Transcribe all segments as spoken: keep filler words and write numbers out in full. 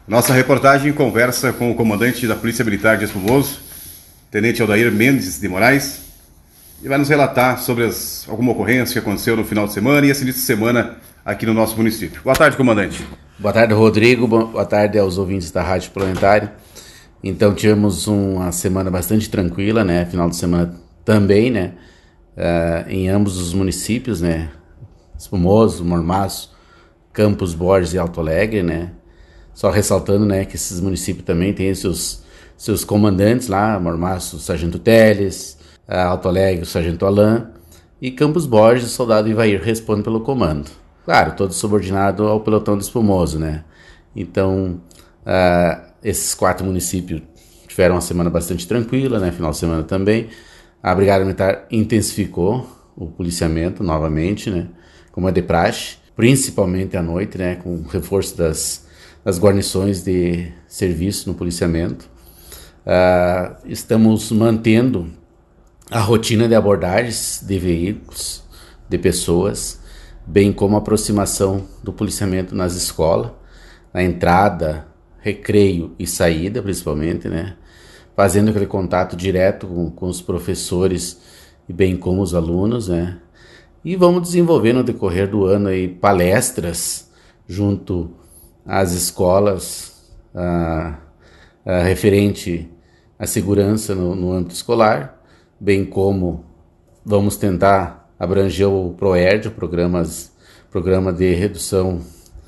Nossa reportagem conversa com o comandante da Polícia Militar de Espumoso, Tenente Aldair Mendes de Moraes, e vai nos relatar sobre as, alguma ocorrência que aconteceu no final de semana e esse início de semana aqui no nosso município. Boa tarde, comandante. Boa tarde, Rodrigo. Boa tarde aos ouvintes da Rádio Planetário. Então, tivemos uma semana bastante tranquila, né? Final de semana também, né? Uh, em ambos os municípios, né? Espumoso, Mormaço, Campos Borges e Alto Alegre, né? Só ressaltando, né, que esses municípios também têm seus, seus comandantes lá, Mormaço, o Sargento Teles, Alto Alegre, o Sargento Alain, e Campos Borges, o soldado Ivair, responde pelo comando. Claro, todo subordinado ao pelotão do Espumoso, né? Então, uh, esses quatro municípios tiveram uma semana bastante tranquila, né? Final de semana também. A Brigada Militar intensificou o policiamento novamente, né? Como é de praxe, principalmente à noite, né? Com o reforço das as guarnições de serviço no policiamento. Uh, estamos mantendo a rotina de abordagens de veículos, de pessoas, bem como a aproximação do policiamento nas escolas, na entrada, recreio e saída, principalmente, né? Fazendo aquele contato direto com, com os professores e bem como os alunos, né? E vamos desenvolver no decorrer do ano aí palestras junto as escolas ah, ah, referente à segurança no, no âmbito escolar, bem como vamos tentar abranger o PROERD, programas, programa de redução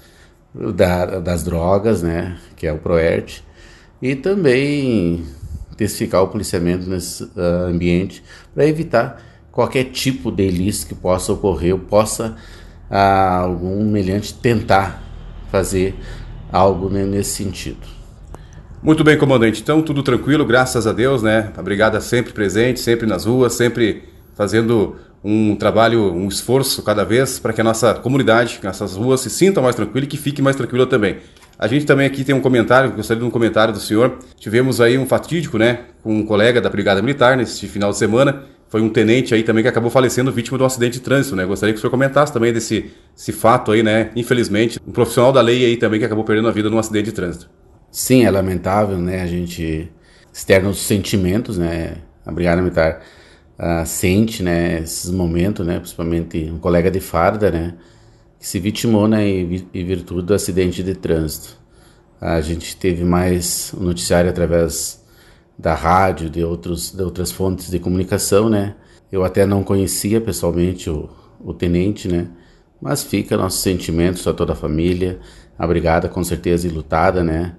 da, das drogas, né, que é o PROERD, e também intensificar o policiamento nesse uh, ambiente para evitar qualquer tipo de ilícito que possa ocorrer ou possa uh, algum meliante tentar fazer algo nesse sentido. Muito bem, comandante. Então, tudo tranquilo, graças a Deus, né? A brigada sempre presente, sempre nas ruas, sempre fazendo um trabalho, um esforço cada vez para que a nossa comunidade, que nossas ruas se sintam mais tranquilas e que fique mais tranquila também. A gente também aqui tem um comentário, gostaria de um comentário do senhor. Tivemos aí um fatídico, né? Com um colega da Brigada Militar nesse final de semana. Foi um tenente aí também que acabou falecendo vítima de um acidente de trânsito, né? Gostaria que o senhor comentasse também desse esse fato aí, né? Infelizmente, um profissional da lei aí também que acabou perdendo a vida num acidente de trânsito. Sim, é lamentável, né? A gente externa os sentimentos, né? A Brigada Militar uh, sente, né? Esses momentos, né? Principalmente um colega de farda, né? Que se vitimou, né? Em virtude do acidente de trânsito. A gente teve mais um noticiário através da rádio, de, outros, de outras fontes de comunicação, né? Eu até não conhecia pessoalmente o, o tenente, né? Mas fica nossos sentimentos a toda a família, a brigada com certeza enlutada, né?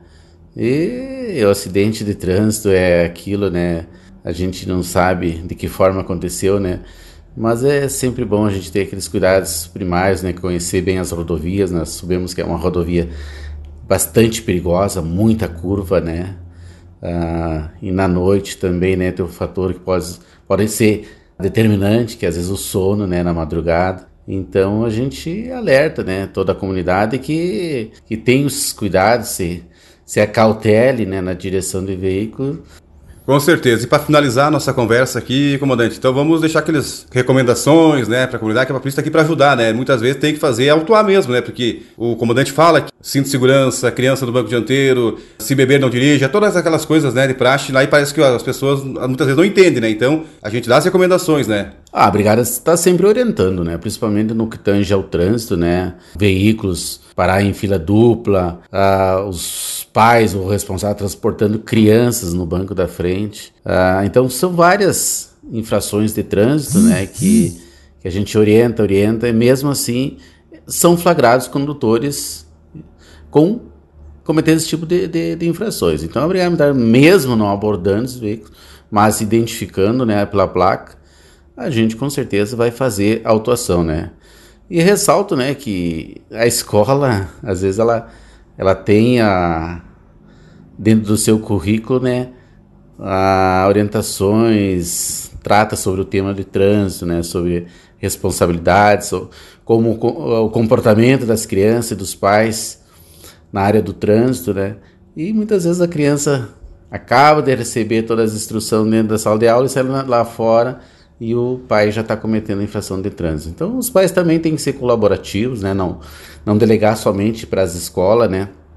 E o acidente de trânsito é aquilo, né? A gente não sabe de que forma aconteceu, né? Mas é sempre bom a gente ter aqueles cuidados primários, né? Conhecer bem as rodovias, nós sabemos que é uma rodovia bastante perigosa, muita curva, né? Ah, e na noite também, né, tem um fator que pode, pode ser determinante, que às vezes o sono, né, na madrugada. Então a gente alerta, né, toda a comunidade que, que tem os cuidados, se, se acautele, né, na direção do veículo. Com certeza. E para finalizar a nossa conversa aqui, comandante, então vamos deixar aquelas recomendações, né, para a comunidade, que a polícia está aqui para ajudar, né? Muitas vezes tem que fazer autuar mesmo, né? Porque o comandante fala que cinto de segurança, criança no banco dianteiro, se beber não dirija, todas aquelas coisas, né, de praxe, lá e parece que as pessoas muitas vezes não entendem, né? Então a gente dá as recomendações, né? Ah, a brigada está sempre orientando, né? Principalmente no que tange ao trânsito, né? Veículos parar em fila dupla, ah, os pais ou responsável transportando crianças no banco da frente. Ah, então são várias infrações de trânsito, né? Que, que a gente orienta, orienta, e mesmo assim são flagrados condutores com cometendo esse tipo de, de, de infrações. Então a brigada militar, mesmo não abordando os veículos, mas identificando, né, pela placa, a gente com certeza vai fazer autuação, né? E ressalto, né, que a escola, às vezes, ela, ela tem a, dentro do seu currículo, né, a orientações, trata sobre o tema de trânsito, né, sobre responsabilidades, como o comportamento das crianças e dos pais na área do trânsito, né? E muitas vezes a criança acaba de receber todas as instruções dentro da sala de aula e sai lá fora e o pai já está cometendo infração de trânsito. Então os pais também têm que ser colaborativos, né? Não, não delegar somente para as escolas, né?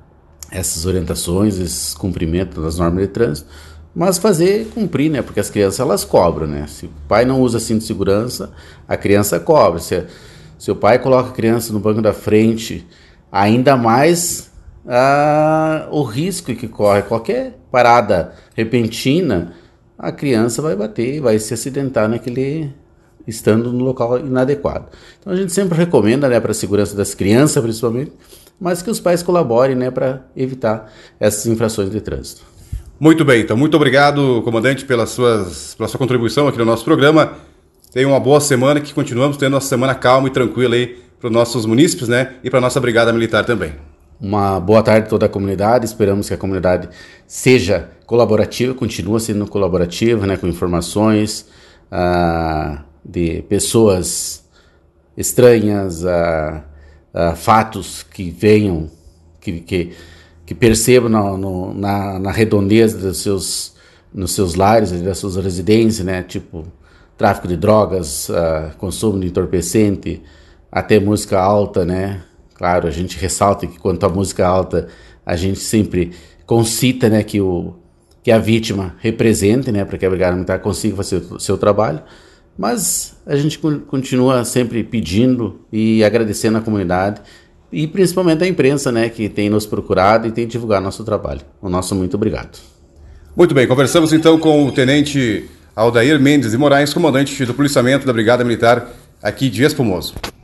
essas orientações, esses cumprimentos das normas de trânsito, mas fazer cumprir, né? Porque as crianças, elas cobram, né? Se o pai não usa cinto de segurança, a criança cobra. Se, se o pai coloca a criança no banco da frente, ainda mais ah, o risco que corre. Qualquer parada repentina, a criança vai bater, vai se acidentar naquele, estando no local inadequado. Então a gente sempre recomenda, né, para a segurança das crianças principalmente, mas que os pais colaborem, né, para evitar essas infrações de trânsito. Muito bem, então muito obrigado, comandante, pelas suas, pela sua contribuição aqui no nosso programa. Tenha uma boa semana, que continuamos tendo uma semana calma e tranquila aí para os nossos munícipes, né, e para a nossa Brigada Militar também. Uma boa tarde a toda a comunidade, esperamos que a comunidade seja colaborativa, continue sendo colaborativa, né, com informações ah, de pessoas estranhas, ah, ah, fatos que venham, que, que, que percebam no, no, na, na redondeza dos seus, nos seus lares, das suas residências, né, tipo tráfico de drogas, ah, consumo de entorpecente, até música alta, né. Claro, a gente ressalta que quanto à música alta, a gente sempre concita, né, que, o, que a vítima represente, né, para que a Brigada Militar consiga fazer o seu trabalho, mas a gente continua sempre pedindo e agradecendo à comunidade e principalmente à imprensa, né, que tem nos procurado e tem divulgado nosso trabalho. O nosso muito obrigado. Muito bem, conversamos então com o Tenente Aldair Mendes de Moraes, comandante do policiamento da Brigada Militar aqui de Espumoso.